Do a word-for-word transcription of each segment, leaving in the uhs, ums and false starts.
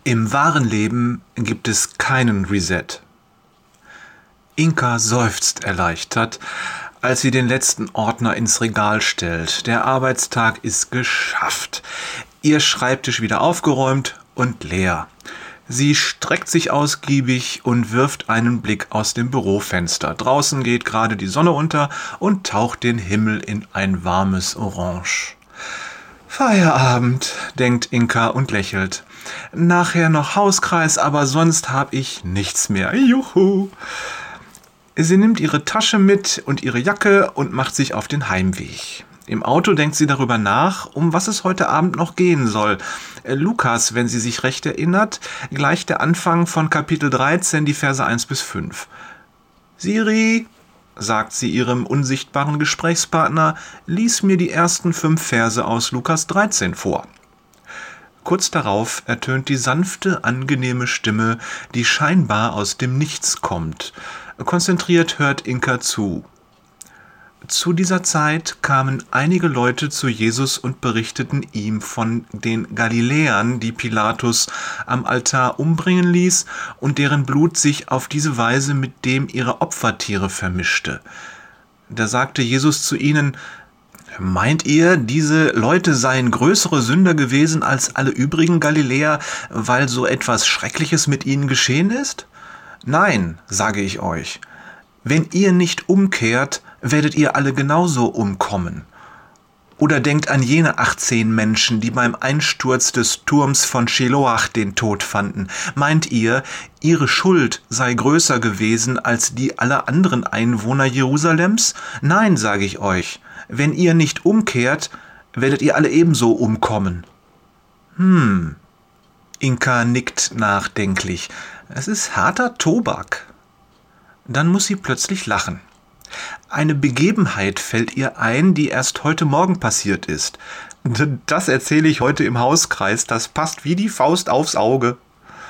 Im wahren Leben gibt es keinen Reset. Inka seufzt erleichtert, als sie den letzten Ordner ins Regal stellt. Der Arbeitstag ist geschafft. Ihr Schreibtisch wieder aufgeräumt und leer. Sie streckt sich ausgiebig und wirft einen Blick aus dem Bürofenster. Draußen geht gerade die Sonne unter und taucht den Himmel in ein warmes Orange. Feierabend, denkt Inka und lächelt. Nachher noch Hauskreis, aber sonst habe ich nichts mehr. Juhu! Sie nimmt ihre Tasche mit und ihre Jacke und macht sich auf den Heimweg. Im Auto denkt sie darüber nach, um was es heute Abend noch gehen soll. Lukas, wenn sie sich recht erinnert, gleich der Anfang von Kapitel dreizehn, die Verse eins bis fünf. Siri, sagt sie ihrem unsichtbaren Gesprächspartner, lies mir die ersten fünf Verse aus Lukas dreizehn vor. Kurz darauf ertönt die sanfte, angenehme Stimme, die scheinbar aus dem Nichts kommt. Konzentriert hört Inka zu. Zu dieser Zeit kamen einige Leute zu Jesus und berichteten ihm von den Galiläern, die Pilatus am Altar umbringen ließ und deren Blut sich auf diese Weise mit dem ihrer Opfertiere vermischte. Da sagte Jesus zu ihnen: Meint ihr, diese Leute seien größere Sünder gewesen als alle übrigen Galiläer, weil so etwas Schreckliches mit ihnen geschehen ist? Nein, sage ich euch. Wenn ihr nicht umkehrt, werdet ihr alle genauso umkommen. Oder denkt an jene achtzehn Menschen, die beim Einsturz des Turms von Scheloach den Tod fanden. Meint ihr, ihre Schuld sei größer gewesen als die aller anderen Einwohner Jerusalems? Nein, sage ich euch. Wenn ihr nicht umkehrt, werdet ihr alle ebenso umkommen. Hm. Inka nickt nachdenklich. Es ist harter Tobak. Dann muss sie plötzlich lachen. Eine Begebenheit fällt ihr ein, die erst heute Morgen passiert ist. Das erzähle ich heute im Hauskreis, das passt wie die Faust aufs Auge.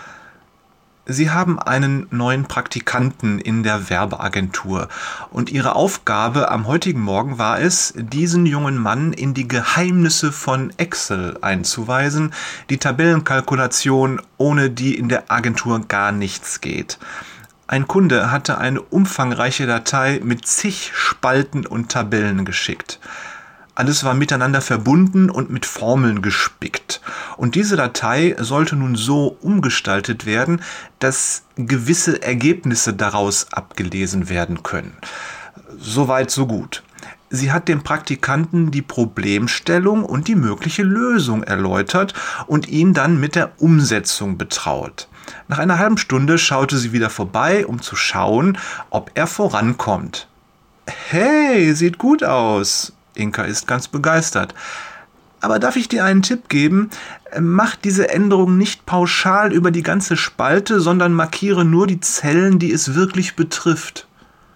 Sie haben einen neuen Praktikanten in der Werbeagentur und ihre Aufgabe am heutigen Morgen war es, diesen jungen Mann in die Geheimnisse von Excel einzuweisen, die Tabellenkalkulation, ohne die in der Agentur gar nichts geht. Ein Kunde hatte eine umfangreiche Datei mit zig Spalten und Tabellen geschickt. Alles war miteinander verbunden und mit Formeln gespickt. Und diese Datei sollte nun so umgestaltet werden, dass gewisse Ergebnisse daraus abgelesen werden können. Soweit, so gut. Sie hat dem Praktikanten die Problemstellung und die mögliche Lösung erläutert und ihn dann mit der Umsetzung betraut. Nach einer halben Stunde schaute sie wieder vorbei, um zu schauen, ob er vorankommt. Hey, sieht gut aus. Inka ist ganz begeistert. Aber darf ich dir einen Tipp geben? Mach diese Änderung nicht pauschal über die ganze Spalte, sondern markiere nur die Zellen, die es wirklich betrifft.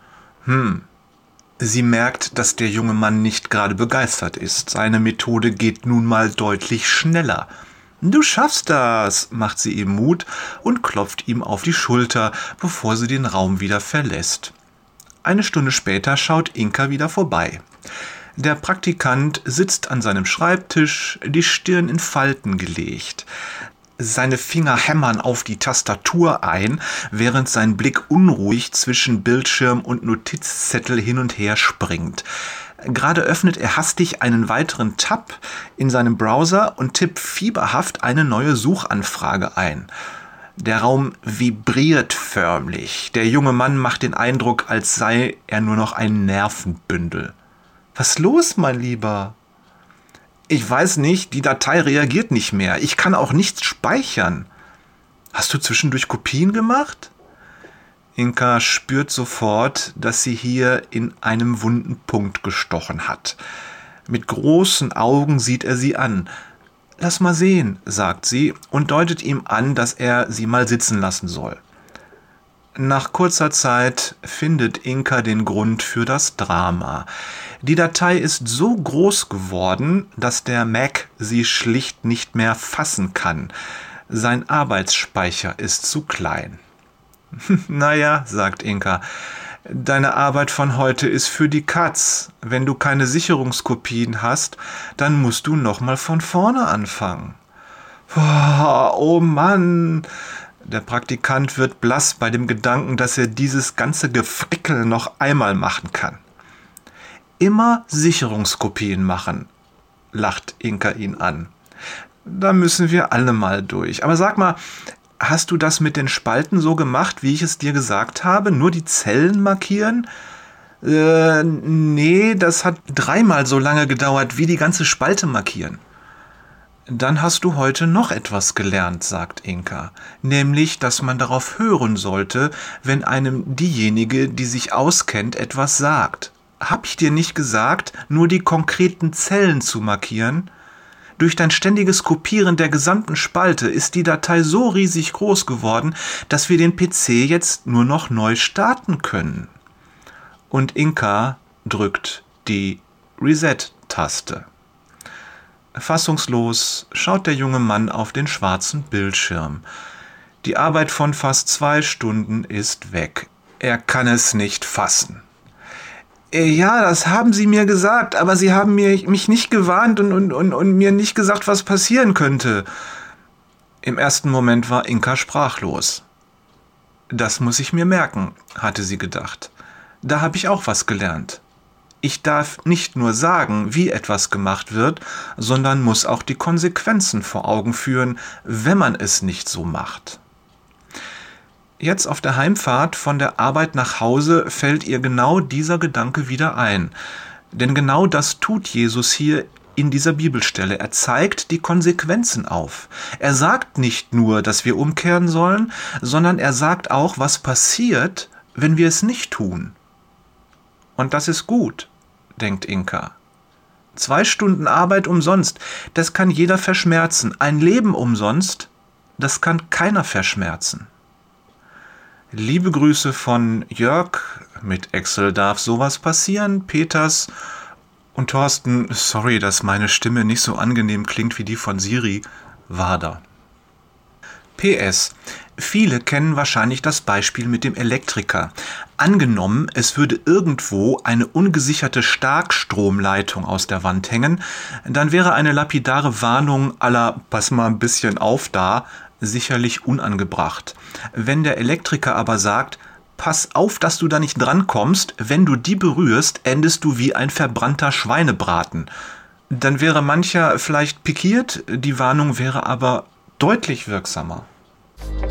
Hm. Sie merkt, dass der junge Mann nicht gerade begeistert ist. Seine Methode geht nun mal deutlich schneller. Du schaffst das, macht sie ihm Mut und klopft ihm auf die Schulter, bevor sie den Raum wieder verlässt. Eine Stunde später schaut Inka wieder vorbei. Der Praktikant sitzt an seinem Schreibtisch, die Stirn in Falten gelegt. Seine Finger hämmern auf die Tastatur ein, während sein Blick unruhig zwischen Bildschirm und Notizzettel hin und her springt. Gerade öffnet er hastig einen weiteren Tab in seinem Browser und tippt fieberhaft eine neue Suchanfrage ein. Der Raum vibriert förmlich. Der junge Mann macht den Eindruck, als sei er nur noch ein Nervenbündel. Was ist los, mein Lieber? Ich weiß nicht, die Datei reagiert nicht mehr. Ich kann auch nichts speichern. Hast du zwischendurch Kopien gemacht? Inka spürt sofort, dass sie hier in einem wunden Punkt gestochen hat. Mit großen Augen sieht er sie an. Lass mal sehen, sagt sie und deutet ihm an, dass er sie mal sitzen lassen soll. Nach kurzer Zeit findet Inka den Grund für das Drama. Die Datei ist so groß geworden, dass der Mac sie schlicht nicht mehr fassen kann. Sein Arbeitsspeicher ist zu klein. Naja, sagt Inka, deine Arbeit von heute ist für die Katz. Wenn du keine Sicherungskopien hast, dann musst du nochmal von vorne anfangen. Oh, oh Mann! Der Praktikant wird blass bei dem Gedanken, dass er dieses ganze Gefrickel noch einmal machen kann. Immer Sicherungskopien machen, lacht Inka ihn an. Da müssen wir alle mal durch. Aber sag mal, hast du das mit den Spalten so gemacht, wie ich es dir gesagt habe? Nur die Zellen markieren? Äh, nee, das hat dreimal so lange gedauert, wie die ganze Spalte markieren. Dann hast du heute noch etwas gelernt, sagt Inka, nämlich, dass man darauf hören sollte, wenn einem diejenige, die sich auskennt, etwas sagt. Hab ich dir nicht gesagt, nur die konkreten Zellen zu markieren? Durch dein ständiges Kopieren der gesamten Spalte ist die Datei so riesig groß geworden, dass wir den P C jetzt nur noch neu starten können. Und Inka drückt die Reset-Taste. Fassungslos schaut der junge Mann auf den schwarzen Bildschirm. Die Arbeit von fast zwei Stunden ist weg. Er kann es nicht fassen. Ja, das haben Sie mir gesagt, aber Sie haben mir, mich nicht gewarnt und, und, und, und mir nicht gesagt, was passieren könnte. Im ersten Moment war Inka sprachlos. Das muss ich mir merken, hatte sie gedacht. Da habe ich auch was gelernt. Ich darf nicht nur sagen, wie etwas gemacht wird, sondern muss auch die Konsequenzen vor Augen führen, wenn man es nicht so macht. Jetzt auf der Heimfahrt von der Arbeit nach Hause fällt ihr genau dieser Gedanke wieder ein. Denn genau das tut Jesus hier in dieser Bibelstelle. Er zeigt die Konsequenzen auf. Er sagt nicht nur, dass wir umkehren sollen, sondern er sagt auch, was passiert, wenn wir es nicht tun. Und das ist gut, denkt Inka. Zwei Stunden Arbeit umsonst, das kann jeder verschmerzen. Ein Leben umsonst, das kann keiner verschmerzen. Liebe Grüße von Jörg, mit Excel darf sowas passieren, Peters und Thorsten, sorry, dass meine Stimme nicht so angenehm klingt wie die von Siri, Wader. P S. Viele kennen wahrscheinlich das Beispiel mit dem Elektriker. Angenommen, es würde irgendwo eine ungesicherte Starkstromleitung aus der Wand hängen, dann wäre eine lapidare Warnung à la pass mal ein bisschen auf da sicherlich unangebracht. Wenn der Elektriker aber sagt, pass auf, dass du da nicht drankommst, wenn du die berührst, endest du wie ein verbrannter Schweinebraten, dann wäre mancher vielleicht pikiert, die Warnung wäre aber deutlich wirksamer.